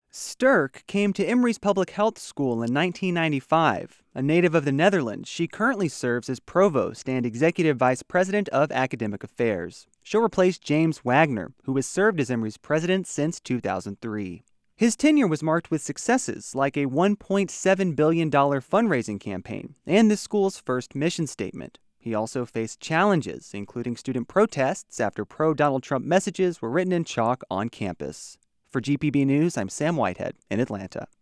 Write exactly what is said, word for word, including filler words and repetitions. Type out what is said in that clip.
Sturck came to Emory's Public Health School in nineteen ninety-five. A native of the Netherlands, she currently serves as Provost and Executive Vice President of Academic Affairs. She'll replace James Wagner, who has served as Emory's president since two thousand three. His tenure was marked with successes like a one point seven billion dollars fundraising campaign and the school's first mission statement. He also faced challenges, including student protests after pro-Donald Trump messages were written in chalk on campus. For G P B News, I'm Sam Whitehead in Atlanta.